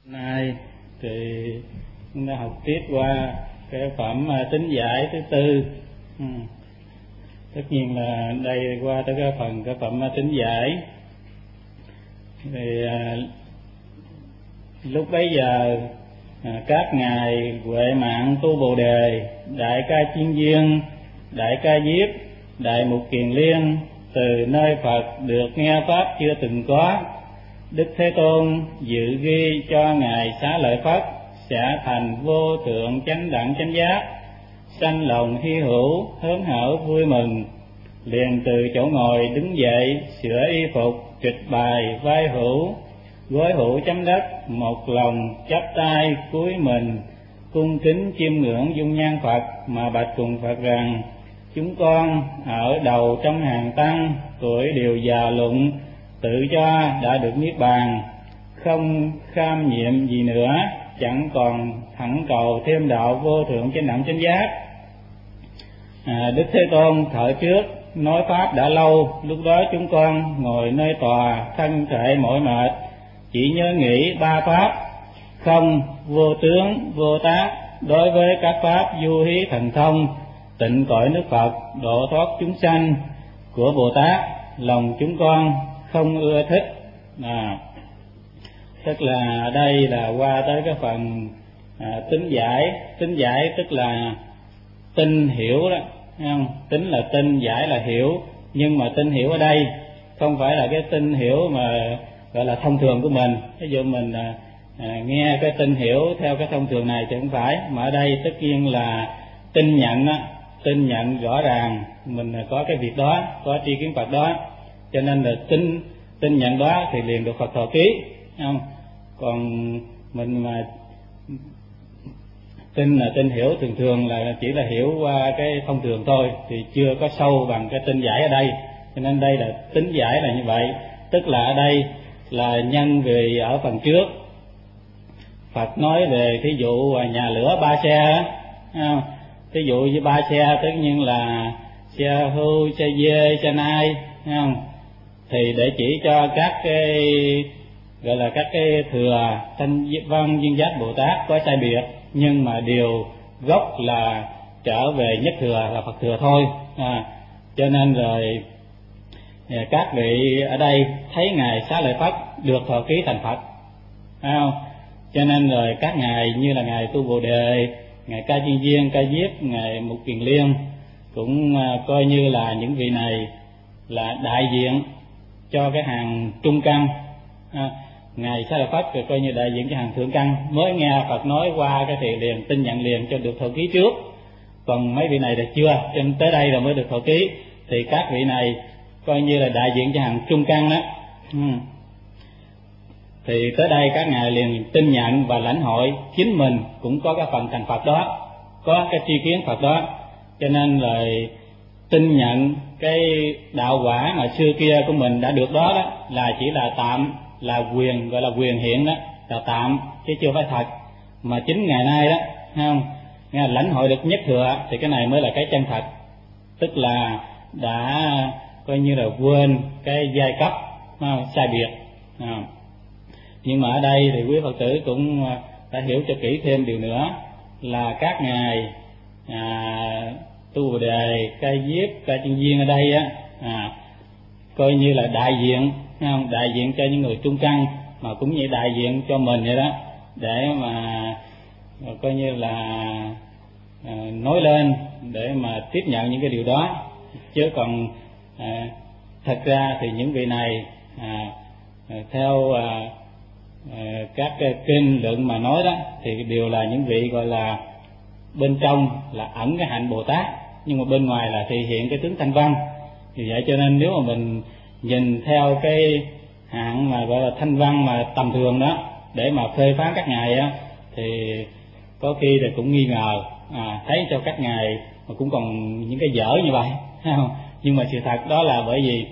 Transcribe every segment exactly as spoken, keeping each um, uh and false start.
Nay thì chúng ta học tiếp qua cái phẩm tính giải thứ tư. Ừ. Tất nhiên là đây qua tới cái phần cái phẩm tính giải thì à, lúc bấy giờ à, các ngài Huệ Mạng Tu Bồ Đề, Đại Ca Chiên Viên, Đại Ca Diếp, Đại Mục Kiền Liên từ nơi Phật được nghe pháp chưa từng có, Đức Thế Tôn dự ghi cho ngài xá lợi Phất sẽ thành vô thượng chánh đẳng chánh giác, sanh lòng hy hữu hớn hở vui mừng, liền từ chỗ ngồi đứng dậy, sửa y phục, trịch bài vai hữu, gối hữu chấm đất, một lòng chắp tay cúi mình cung kính chiêm ngưỡng dung nhan Phật mà bạch cùng Phật rằng: chúng con ở đầu trong hàng tăng, tuổi đều già lụng, tự cho đã được niết bàn, không kham nhiệm gì nữa, chẳng còn thẳng cầu thêm đạo vô thượng chánh đẳng chánh giác. À, Đức Thế Tôn thở trước nói pháp đã lâu, lúc đó chúng con ngồi nơi tòa, thân thể mỏi mệt, chỉ nhớ nghĩ ba pháp: không, vô tướng, vô tác, đối với các pháp du hí thần thông, tịnh cõi nước Phật, độ thoát chúng sanh của Bồ Tát, lòng chúng con không ưa thích. À, tức là ở đây là qua tới cái phần à, tính giải. Tính giải tức là tin hiểu đó, thấy không? Tính là tin, giải là hiểu, nhưng mà tin hiểu ở đây không phải là cái tin hiểu mà gọi là thông thường của mình. Ví dụ mình à, à, nghe cái tin hiểu theo cái thông thường này thì không phải, mà ở đây tất nhiên là tin nhận đó, tin nhận rõ ràng mình có cái việc đó, có tri kiến Phật đó, cho nên là tin tin nhận đó thì liền được Phật thọ ký, không? Còn mình mà tin là tin hiểu thường thường là chỉ là hiểu qua cái thông thường thôi, thì chưa có sâu bằng cái tin giải ở đây. Cho nên đây là tính giải là như vậy. Tức là ở đây là nhân về ở phần trước Phật nói về thí dụ nhà lửa ba xe, không? Thí dụ như ba xe tất nhiên là xe hưu, xe dê, xe nai, không? Thì để chỉ cho các cái gọi là các cái thừa thanh văn duyên giác Bồ Tát có sai biệt, nhưng mà điều gốc là trở về nhất thừa là Phật thừa thôi. À, cho nên rồi các vị ở đây thấy ngài xá lợi Phất được thọ ký thành Phật, phải không? Cho nên rồi các ngài như là ngài Tu Bồ Đề, ngài Ca Chiên Viên, Ca Diếp, ngài Mục Kiền Liên cũng coi như là những vị này là đại diện cho cái hàng trung căn. À, ngài xá lợi Phất thì coi như đại diện cho hàng thượng căn, mới nghe Phật nói qua cái thì liền tin nhận liền cho được thọ ký trước. Còn mấy vị này là chưa, cho nên tới đây rồi mới được thọ ký, thì các vị này coi như là đại diện cho hàng trung căn đó. Ừ. Thì tới đây các ngài liền tin nhận và lãnh hội chính mình cũng có cái phần thành Phật đó, có cái tri kiến Phật đó, cho nên là tin nhận cái đạo quả mà xưa kia của mình đã được đó, đó là chỉ là tạm, là quyền, gọi là quyền hiện đó, là tạm chứ chưa phải thật. Mà chính ngày nay đó, thấy không, nghe lãnh hội được nhất thừa thì cái này mới là cái chân thật, tức là đã coi như là quên cái giai cấp không, sai biệt. À, nhưng mà ở đây thì quý Phật tử cũng đã hiểu cho kỹ thêm điều nữa là các ngài à, Tu Bồ Đề, Ca Diếp, Ca Chiên Viên ở đây á, à, coi như là đại diện, không? Đại diện cho những người trung căn, mà cũng như đại diện cho mình vậy đó, để mà coi như là à, nói lên để mà tiếp nhận những cái điều đó. Chứ còn à, thật ra thì những vị này à, theo à, à, các cái kinh luận mà nói đó thì đều là những vị gọi là bên trong là ẩn cái hạnh Bồ Tát, nhưng mà bên ngoài là thể hiện cái tướng thanh văn. Vì vậy cho nên nếu mà mình nhìn theo cái hạng mà gọi là thanh văn mà tầm thường đó để mà phê phán các ngài á, thì có khi thì cũng nghi ngờ, à, thấy cho các ngài mà cũng còn những cái dở như vậy, thấy không? Nhưng mà sự thật đó là bởi vì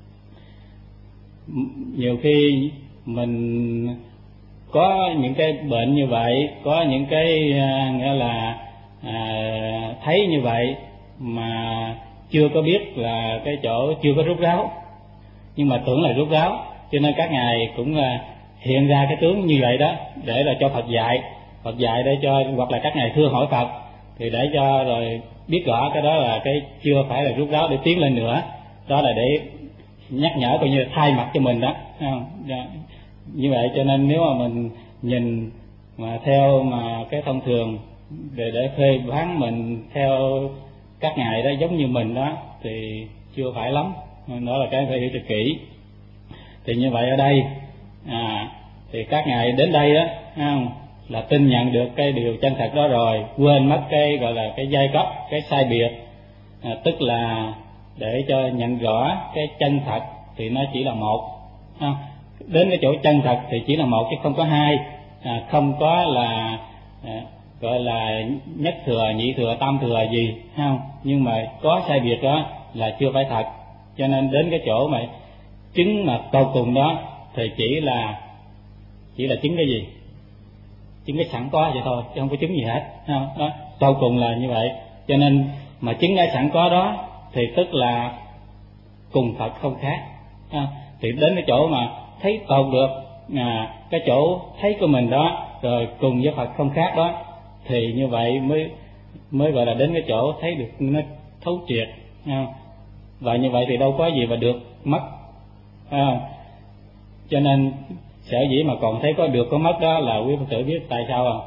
nhiều khi mình có những cái bệnh như vậy, có những cái uh, nghĩa là uh, thấy như vậy mà chưa có biết là cái chỗ chưa có rút ráo, nhưng mà tưởng là rút ráo, cho nên các ngài cũng uh, hiện ra cái tướng như vậy đó để là cho Phật dạy, Phật dạy để cho, hoặc là các ngài thưa hỏi Phật thì để cho rồi biết rõ cái đó là cái chưa phải là rút ráo để tiến lên nữa, đó là để nhắc nhở coi như là thay mặt cho mình đó, không? Như vậy cho nên nếu mà mình nhìn mà theo mà cái thông thường để để phê phán mình theo các ngài đó giống như mình đó thì chưa phải lắm, đó là cái phải hiểu thật kỹ. Thì như vậy ở đây à, thì các ngài đến đây đó không, là tin nhận được cái điều chân thật đó rồi, quên mất cái gọi là cái giai cấp, cái sai biệt, à, tức là để cho nhận rõ cái chân thật thì nó chỉ là một, à, đến cái chỗ chân thật thì chỉ là một chứ không có hai, à, không có là à, gọi là nhất thừa, nhị thừa, tam thừa gì, không? Nhưng mà có sai biệt đó là chưa phải thật, cho nên đến cái chỗ mà chứng mà tột cùng đó thì chỉ là chỉ là chứng cái gì? Chứng cái sẵn có vậy thôi, chứ không có chứng gì hết, không? Đó, tột cùng là như vậy. Cho nên mà chứng cái sẵn có đó thì tức là cùng Phật không khác, à, thì đến cái chỗ mà thấy tột được à, cái chỗ thấy của mình đó rồi cùng với Phật không khác đó thì như vậy mới mới gọi là đến cái chỗ thấy được nó thấu triệt, à, và như vậy thì đâu có gì mà được mất, à, cho nên sở dĩ mà còn thấy có được có mất đó là quý Phật tử biết tại sao không?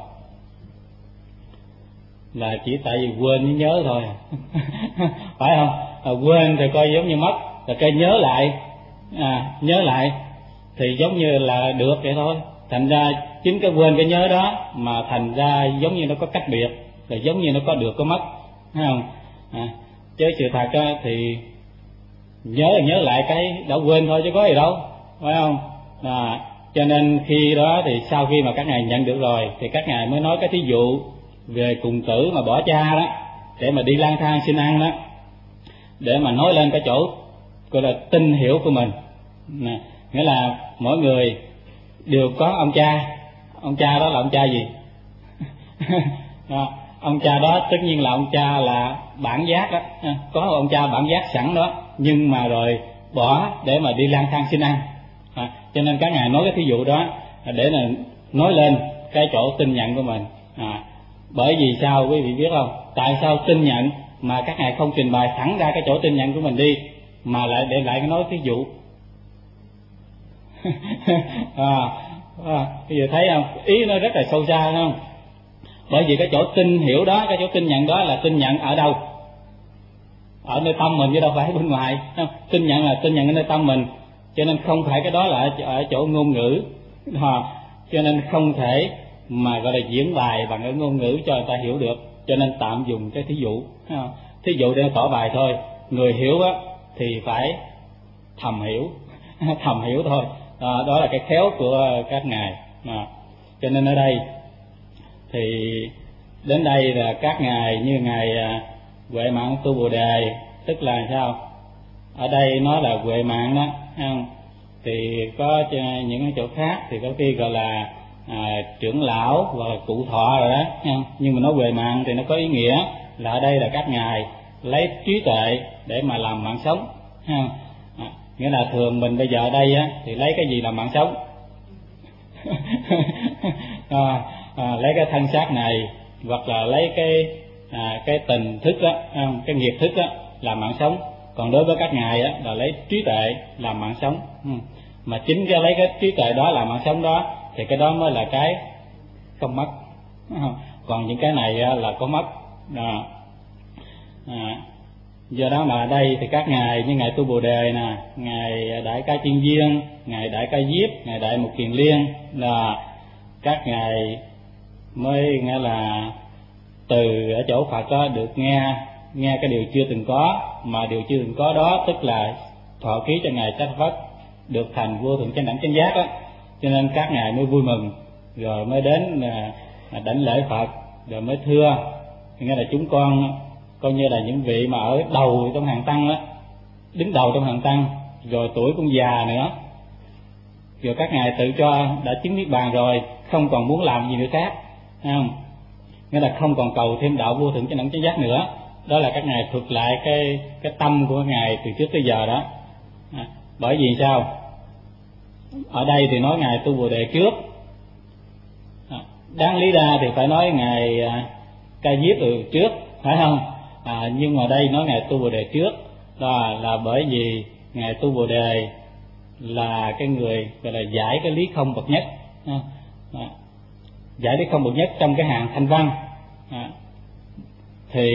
Là chỉ tại vì quên với nhớ thôi phải không? À, quên thì coi giống như mất, rồi cái nhớ lại à, nhớ lại thì giống như là được vậy thôi. Thành ra chính cái quên cái nhớ đó mà thành ra giống như nó có cách biệt, là giống như nó có được có mất, thấy không? À, chứ sự thật đó, thì nhớ là nhớ lại cái đã quên thôi chứ có gì đâu, phải không? À, cho nên khi đó thì sau khi mà các ngài nhận được rồi thì các ngài mới nói cái thí dụ về cùng tử mà bỏ cha đó để mà đi lang thang xin ăn đó, để mà nói lên cái chỗ gọi là tin hiểu của mình. Nè, nghĩa là mỗi người đều có ông cha, ông cha đó là ông cha gì? Đó, ông cha đó tất nhiên là ông cha là bản giác đó, có ông cha bản giác sẵn đó, nhưng mà rồi bỏ để mà đi lang thang xin ăn, à, cho nên các ngài nói cái thí dụ đó để là nói lên cái chỗ tin nhận của mình. À, bởi vì sao quý vị biết không? Tại sao tin nhận mà các ngài không trình bày thẳng ra cái chỗ tin nhận của mình đi, mà lại để lại cái nói thí dụ? à, à, bây giờ thấy không? Ý nó rất là sâu xa, không? Bởi vì cái chỗ tin hiểu đó, cái chỗ tin nhận đó là tin nhận ở đâu? Ở nơi tâm mình chứ đâu phải bên ngoài, không? Tin nhận là tin nhận ở nơi tâm mình, cho nên không phải cái đó là ở, ở chỗ ngôn ngữ, à, cho nên không thể mà gọi là diễn bài bằng cái ngôn ngữ cho người ta hiểu được, cho nên tạm dùng cái thí dụ, không? Thí dụ để tỏ bài thôi. Người hiểu á thì phải thầm hiểu, thầm hiểu thôi. À, đó là cái khéo của các ngài. À, cho nên ở đây thì đến đây là các ngài như ngài Huệ Mạng Tu Bồ Đề, tức là sao? Ở đây nói là Huệ Mạng đó, không? Thì có những cái chỗ khác thì có khi gọi là à, trưởng lão hoặc là cụ thọ rồi đó, không? Nhưng mà nói Huệ Mạng thì nó có ý nghĩa là ở đây là các ngài lấy trí tuệ để mà làm mạng sống, không? À, nghĩa là thường mình bây giờ ở đây á thì lấy cái gì làm mạng sống? à, à, lấy cái thân xác này, hoặc là lấy cái à, cái tình thức đó, cái nghiệp thức đó làm mạng sống. Còn đối với các ngài á là lấy trí tuệ làm mạng sống. Ừ. Mà chính cái lấy cái trí tuệ đó làm mạng sống đó thì cái đó mới là cái không mất. Còn những cái này là có mất. À, à, do đó mà ở đây thì các ngài như ngài Tu Bồ Đề nè, ngài Đại Ca Chiên Viên, ngài Đại Ca Diếp, ngài Đại Mục Kiền Liên là các ngài mới nghĩa là từ ở chỗ Phật đó được nghe nghe cái điều chưa từng có, mà điều chưa từng có đó tức là thọ ký cho ngài Chánh Phất được thành vô thượng chánh đẳng chánh giác đó, cho nên các ngài mới vui mừng, rồi mới đến là đảnh lễ Phật, rồi mới thưa nghĩa là chúng con coi như là những vị mà ở đầu trong hàng tăng đó, đứng đầu trong hàng tăng, rồi tuổi cũng già nữa, rồi các ngài tự cho đã chứng niết bàn rồi, không còn muốn làm gì nữa khác, không? Nghĩa là không còn cầu thêm đạo vô thượng chánh đẳng chánh giác nữa. Đó là các ngài thuật lại cái cái tâm của ngài từ trước tới giờ đó. À, bởi vì sao? ở đây thì nói ngài tu Bồ Đề trước, đáng lý ra thì phải nói ngài Ca Diếp từ trước, phải không? À, nhưng mà đây nói ngài tu Bồ Đề trước, đó là bởi vì ngài tu Bồ Đề là cái người gọi là giải cái lý không bậc nhất, à, giải lý không bậc nhất trong cái hàng Thanh Văn. À, thì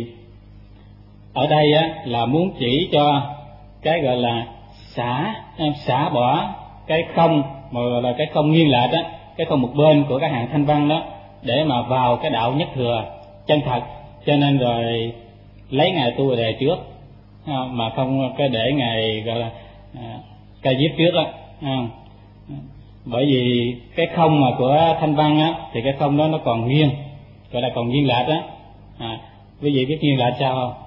ở đây á, là muốn chỉ cho cái gọi là xả xả bỏ cái không mà gọi là cái không nghiêng lệch á, cái không một bên của cái hàng Thanh Văn đó, để mà vào cái đạo nhất thừa chân thật. Cho nên rồi lấy ngài tu Bồ Đề trước, mà không cái để ngài gọi là à, Ca Diếp trước á. À, bởi vì cái không mà của Thanh Văn á, thì cái không đó nó còn nghiêng, gọi là còn nghiêng lệch á. À, quý vị biết nghiêng lệch sao không?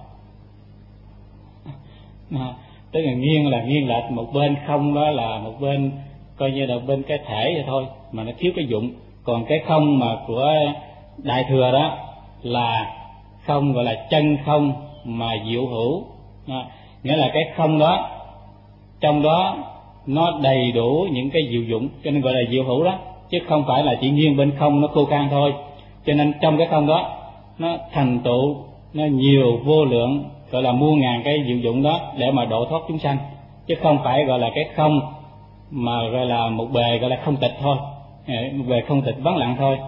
À, tức là nghiêng là nghiêng lệch một bên, không đó là một bên coi như là bên cái thể vậy thôi, mà nó thiếu cái dụng. Còn cái không mà của Đại Thừa đó là không gọi là chân không mà diệu hữu. À, nghĩa là cái không đó trong đó nó đầy đủ những cái diệu dụng, cho nên gọi là diệu hữu đó, chứ không phải là chỉ nghiêng bên không nó khô khan thôi. Cho nên trong cái không đó nó thành tựu nó nhiều vô lượng, gọi là muôn ngàn cái diệu dụng đó để mà độ thoát chúng sanh, chứ không phải gọi là cái không mà gọi là một bề gọi là không tịch thôi, một bề không tịch vắng lặng thôi.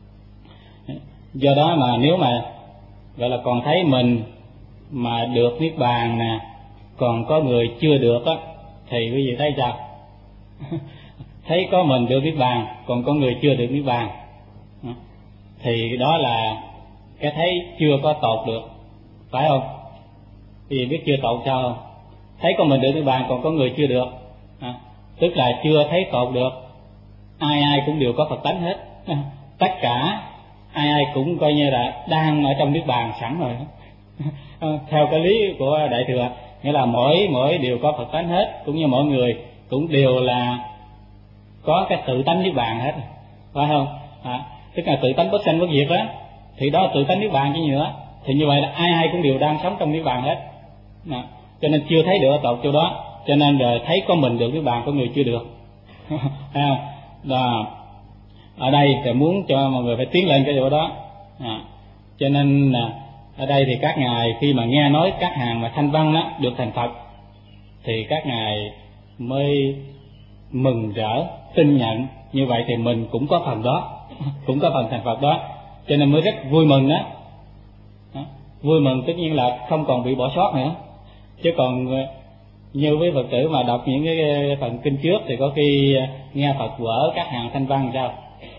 Do đó mà nếu mà gọi là còn thấy mình mà được niết bàn nè, còn có người chưa được á, thì quý vị thấy sao? Thấy có mình được niết bàn, còn có người chưa được niết bàn, thì đó là cái thấy chưa có tột được, phải không? Quý vị biết chưa tột sao không? Thấy có mình được niết bàn, còn có người chưa được, à, tức là chưa thấy tột được. Ai ai cũng đều có Phật tánh hết, tất cả ai ai cũng coi như là đang ở trong niết bàn sẵn rồi. Theo cái lý của Đại Thừa, nghĩa là mỗi mỗi đều có Phật tánh hết, cũng như mọi người cũng đều là có cái tự tánh niết bàn hết, phải không? À, tức là tự tánh bất sanh bất diệt đó, thì đó là tự tánh niết bàn chứ nữa. Thì như vậy là ai ai cũng đều đang sống trong niết bàn hết. À, cho nên chưa thấy được tột chỗ đó, cho nên rồi thấy có mình được niết bàn, có người chưa được. À, đó. Ở đây thì muốn cho mọi người phải tiến lên cái chỗ đó. À, cho nên ở đây thì các ngài khi mà nghe nói các hàng mà Thanh Văn đó được thành Phật, thì các ngài mới mừng rỡ tin nhận. Như vậy thì mình cũng có phần đó, cũng có phần thành Phật đó, cho nên mới rất vui mừng đó. Đó. Vui mừng tất nhiên là không còn bị bỏ sót nữa. Chứ còn như với Phật tử mà đọc những cái phần kinh trước thì có khi nghe Phật vở các hàng Thanh Văn sao?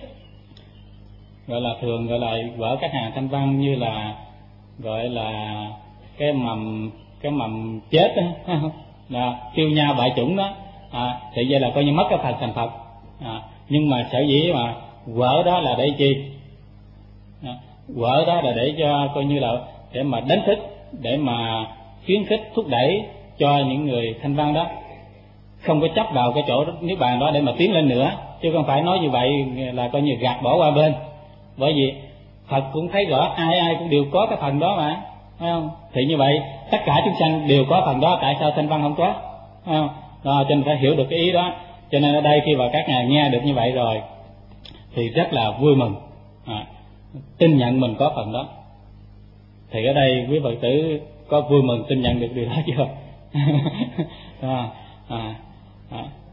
Gọi là thường gọi là vở các hàng Thanh Văn như là gọi là cái mầm cái mầm chết đó, là tiêu nhau bại chủng đó. À, thì vậy là coi như mất cái phần thành Phật. À, nhưng mà sở dĩ mà vở đó là để chi? À, vở đó là để cho coi như là để mà đánh thức, để mà khuyến khích thúc đẩy cho những người Thanh Văn đó không có chấp vào cái chỗ niết bàn đó để mà tiến lên nữa, chứ không phải nói như vậy là coi như gạt bỏ qua bên. Bởi vì Phật cũng thấy rõ ai ai cũng đều có cái phần đó mà, phải không? Thì như vậy tất cả chúng sanh đều có phần đó, tại sao Thanh Văn không có? Phải không? Đó, cho nên phải hiểu được cái ý đó. Cho nên ở đây khi mà các ngài nghe được như vậy rồi thì rất là vui mừng, à, tin nhận mình có phần đó. Thì ở đây quý Phật tử có vui mừng tin nhận được điều đó chưa? À, à, à,